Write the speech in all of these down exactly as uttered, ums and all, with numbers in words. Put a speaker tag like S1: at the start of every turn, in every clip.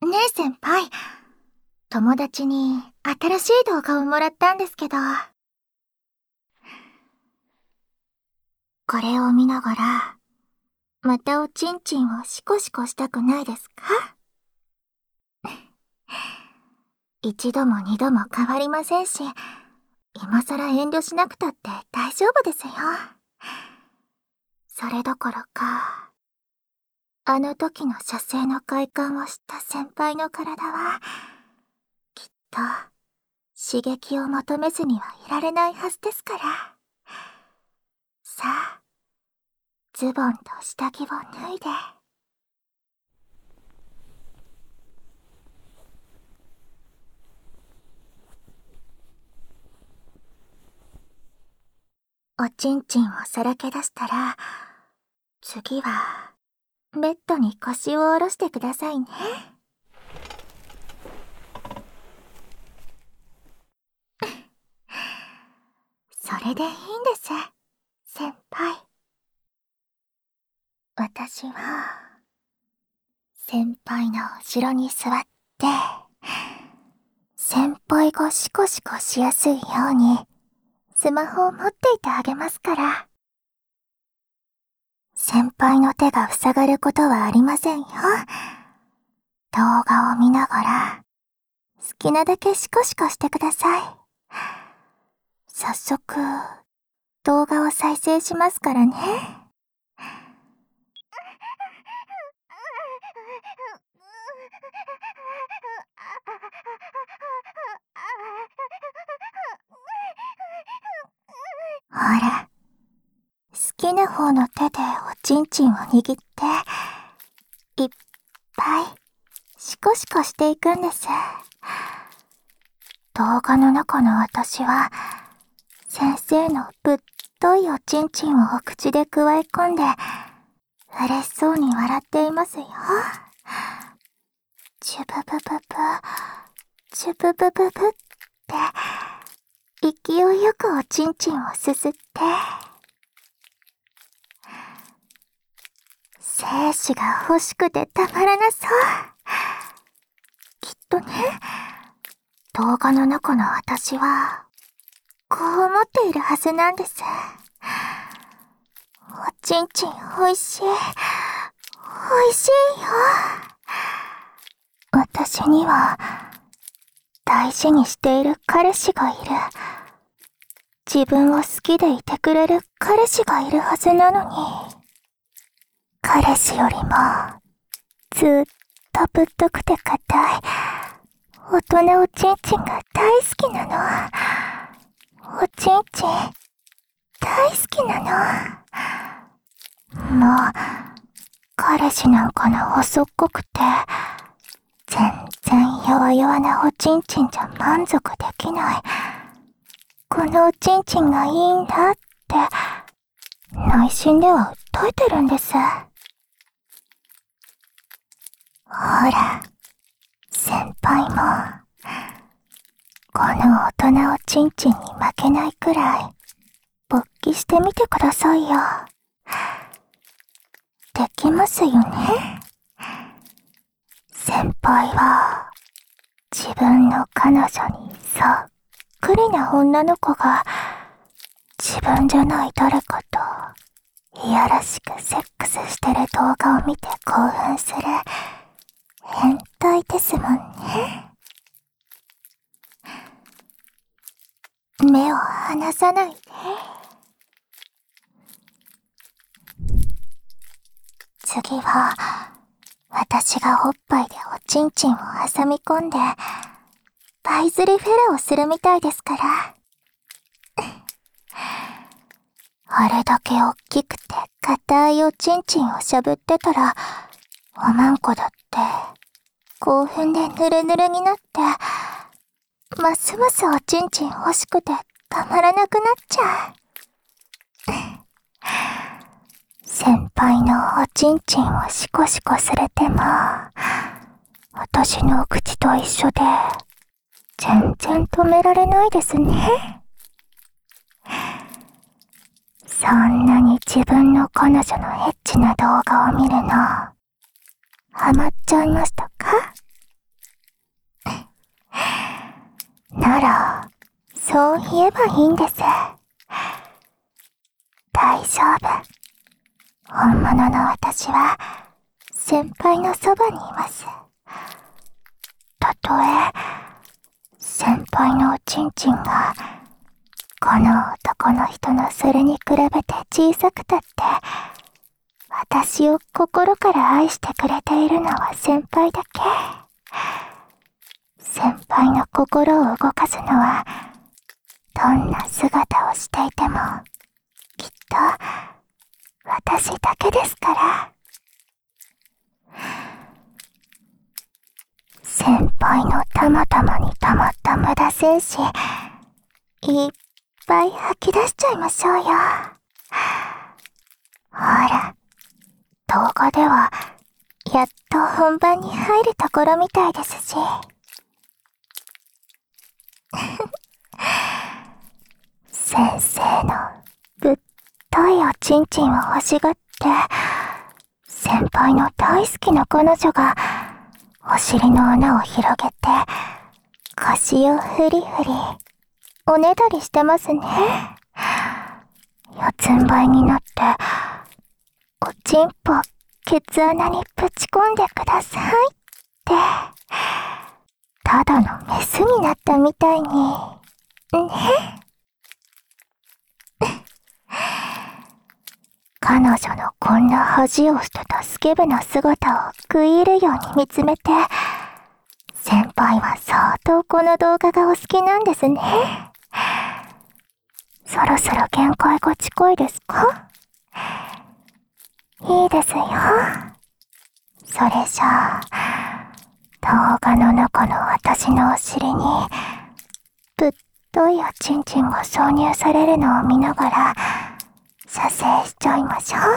S1: ねえ先輩、友達に新しい動画をもらったんですけど、これを見ながら、またおちんちんをシコシコしたくないですか？一度も二度も変わりませんし、今さら遠慮しなくたって大丈夫ですよ。それどころか、あの時の射精の快感を知った先輩の体は、きっと刺激を求めずにはいられないはずですから。さあ、ズボンと下着を脱いで。おちんちんをさらけ出したら、次は、ベッドに腰を下ろしてくださいね。それでいいんです、先輩。私は、先輩の後ろに座って、先輩がシコシコしやすいように、スマホを持っていてあげますから。先輩の手が塞がることはありませんよ。動画を見ながら、好きなだけシコシコしてください。早速、動画を再生しますからね。ほら、好きな方の手でおちんちんを握って、いっぱいシコシコしていくんです。動画の中の私は、先生のぶっといおちんちんを口でくわえ込んで、嬉しそうに笑っていますよ。チュブブブブ、チュブブブブって、勢いよくおちんちんをすすって、精子が欲しくてたまらなそう。きっとね、動画の中の私は、こう思っているはずなんです。おちんちんおいしい、おいしいよ。私には、大事にしている彼氏がいる。自分を好きでいてくれる彼氏がいるはずなのに。彼氏よりも、ずっとぶっとくて硬い、大人おちんちんが大好きなの。おちんちん、大好きなの。もう、彼氏なんかの細っこくて、全然弱々なおちんちんじゃ満足できない。このおちんちんがいいんだって、内心では訴えてるんです。ほら、先輩も、この大人おちんちんに負けないくらい、勃起してみてくださいよ。できますよね。先輩は、自分の彼女にそっくりな女の子が、自分じゃない誰かと、いやらしくセックスしてる動画を見て興奮する、変態ですもんね。目を離さないで。次は、私がおっぱいでおちんちんを挟み込んで、パイズリフェラをするみたいですから。あれだけおっきくて硬いおちんちんをしゃぶってたら、おまんこだって、興奮でヌルヌルになって、ますますおちんちん欲しくてたまらなくなっちゃう。先輩のおちんちんをシコシコされても、私の口と一緒で、全然止められないですね。そんなに自分の彼女のエッチな動画を見るの、ハマっちゃいましたか？ そう言えばいいんです。大丈夫。本物の私は先輩のそばにいます。たとえ先輩のおちんちんがこの男の人のそれに比べて小さくたって、私を心から愛してくれているのは先輩だけ。先輩の心を動かすのは、どんな姿をしていても、きっと私だけですから。先輩のたまたまに溜まった無駄精子、いっぱい吐き出しちゃいましょうよ。ほら、動画ではやっと本番に入るところみたいですし。先生のぶっといおちんちんを欲しがって、先輩の大好きな彼女がお尻の穴を広げて腰をフリフリおねだりしてますね。四つん這いになっておちんぽケツ穴にぶち込んでくださいってただのメスになったみたいにね。彼女のこんな恥を捨てたスケベな姿を食い入るように見つめて、先輩は相当この動画がお好きなんですね。そろそろ限界が近いですか？いいですよ。それじゃあ、動画の中の私のお尻にぶっといおちんちんが挿入されるのを見ながら射精しちゃいましょう。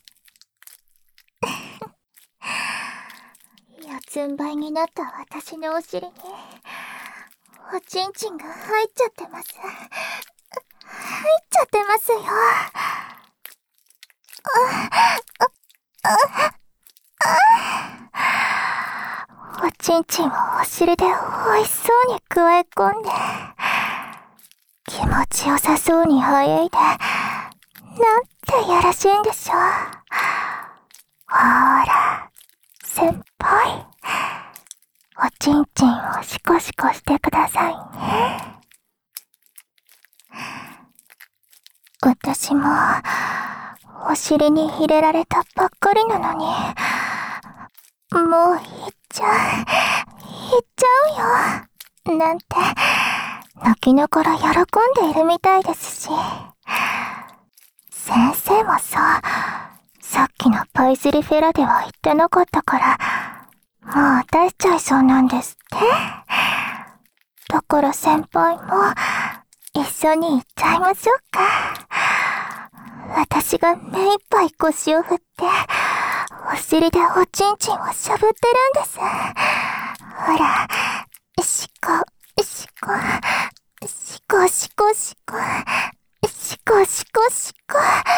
S1: 四つん這いになった私のお尻におちんちんが入っちゃってます。入っちゃってますよ。おちんちんをお尻で美味しそうにくわえ込んで、気持ちよさそうにはやいで、なんてやらしいんでしょう。ほーら、先輩、おちんちんをシコシコしてくださいね。私もお尻に入れられたばっかりなのに、もう行っちゃう、行っちゃうよ、なんて泣きながら喜んでいるみたいですし。先生もさ、さっきのパイズリフェラでは言ってなかったから、もう出しちゃいそうなんですって。だから先輩も一緒に行っちゃいましょうか。私が目いっぱい腰を振って、お尻でおちんちんをしゃぶってるんです。ほら、しこ、しこ、しこしこしこ。しこしこしこ。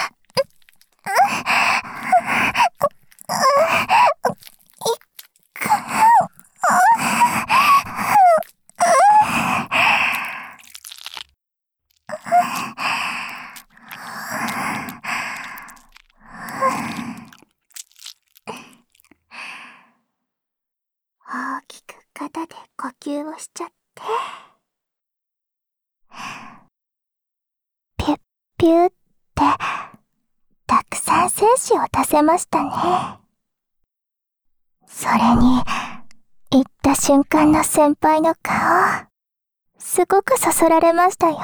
S1: 大きく肩で呼吸をしちゃって。ピュッピュってたくさん精子を出せましたね。それに行った瞬間の先輩の顔、すごくそそられましたよ。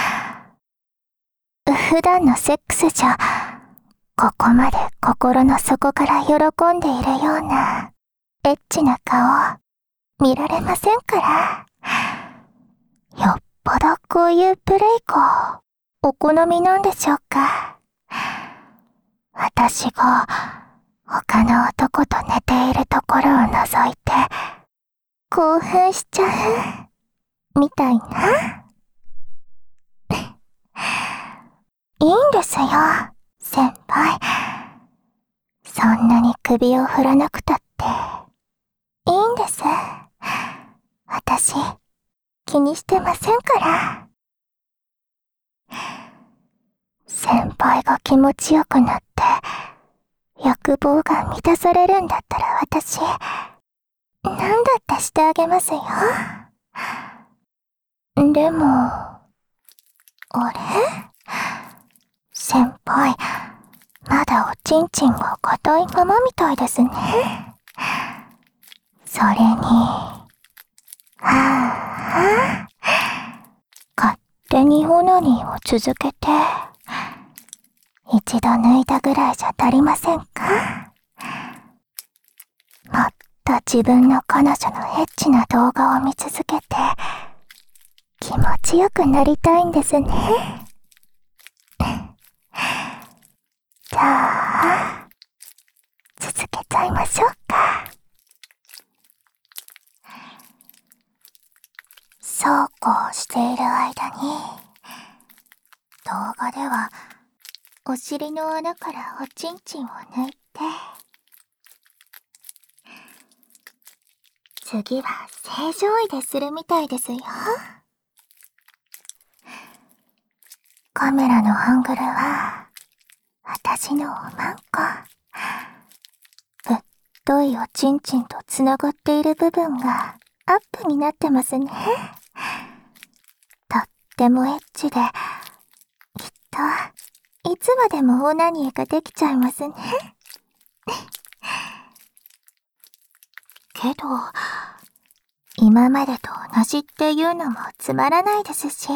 S1: 普段のセックスじゃここまで心の底から喜んでいるようなエッチな顔見られませんから。よっぽどこういうプレイがお好みなんでしょうか。私が他の男と寝ているところを覗いて興奮しちゃうみたいな。いいんですよ、先輩。そんなに首を振らなくたっていいんです。私気にしてませんから。 先輩が気持ちよくなって欲望が満たされるんだったら私何だってしてあげますよ。でもあれ、先輩まだおちんちんが硬いままみたいですね。それにはぁはぁ、勝手にオナニーを続けて一度抜いたぐらいじゃ足りませんか？もっと自分の彼女のエッチな動画を見続けて気持ちよくなりたいんですね。じゃあ続けちゃいましょうか。そうこうしている間に動画ではお尻の穴からおちんちんを抜いて、次は正常位でするみたいですよ。カメラのアングルは私のおまんこ、ぶっといおちんちんとつながっている部分がアップになってますね。とってもエッチで、きっといつまでもオナニーができちゃいますね。けど今までと同じっていうのもつまらないですし、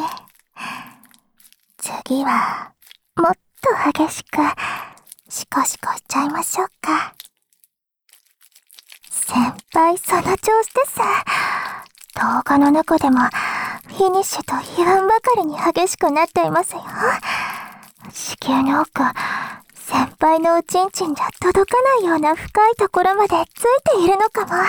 S1: 次はもっと激しくシコシコしちゃいましょうか。先輩その調子です。動画の中でもフィニッシュと言わんばかりに激しくなっていますよ。子宮の奥、先輩のおちんちんじゃ届かないような深いところまでついているのかも。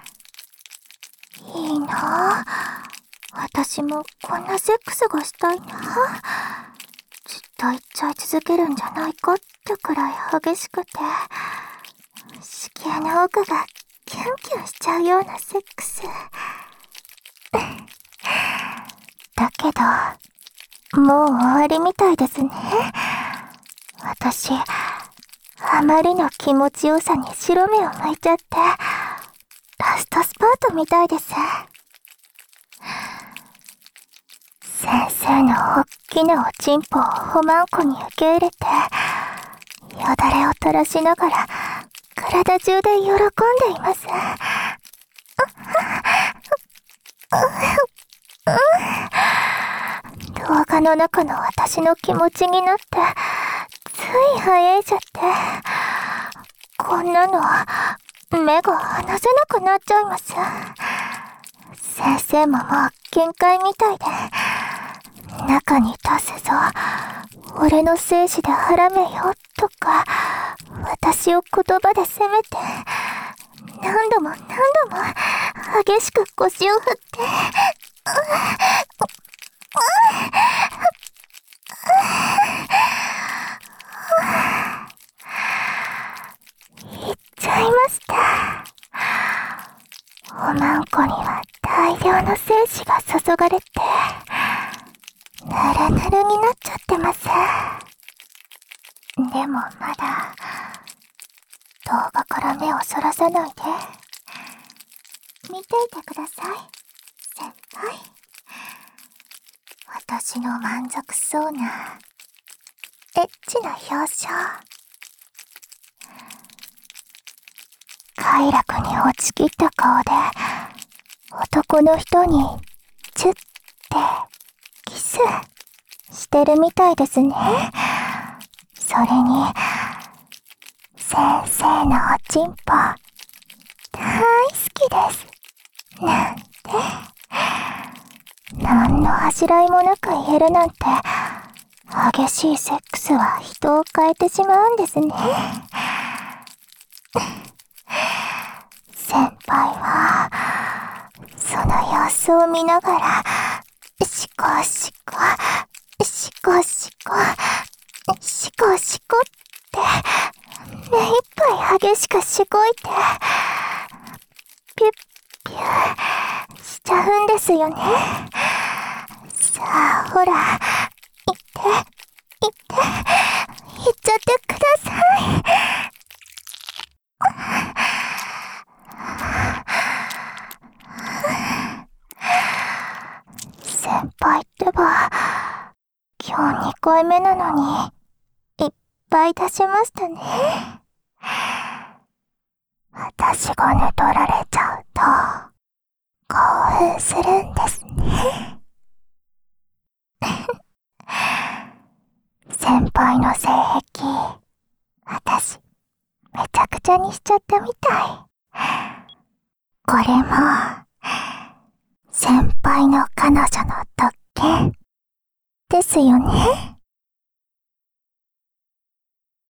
S1: いいなぁ。私もこんなセックスがしたいなぁ。ずっと言っちゃい続けるんじゃないかってくらい激しくて、子宮の奥がキュンキュンしちゃうようなセックス。だけど、もう終わりみたいですね。私、あまりの気持ちよさに白目を向いちゃって、ラストスパートみたいです。先生のおっきなおちんぽをおまんこに受け入れて、よだれを垂らしながら体中で喜んでいます。動画の中の私の気持ちになってつい早いちゃって、こんなの目が離せなくなっちゃいます。先生ももう限界みたいで、中に出すぞ、俺の精子で腹めよとか私を言葉で責めて、何度も何度も激しく腰を振って、言っちゃいました。おまんこには大量の精子が注がれて、ぬるぬるになっちゃってます。でもまだ動画から目をそらさないで見ていてください、先輩。私の満足そうなエッチな表情、快楽に落ちきった顔で男の人にチュッてキスしてるみたいですね。それに先生のおちんぽ大好きですなんて、何の恥じらいもなく言えるなんて、激しいセックスは人を変えてしまうんですね。先輩はその様子を見ながらシコシコシコシコシコシコって目いっぱい激しくしごいてピュッピューしちゃうんですよね。さあほら、行って行って回目なのに、いっぱい出しましたね。私が寝取られちゃうと、興奮するんですね。先輩の性癖、私、めちゃくちゃにしちゃったみたい。これも、先輩の彼女の特権、ですよね。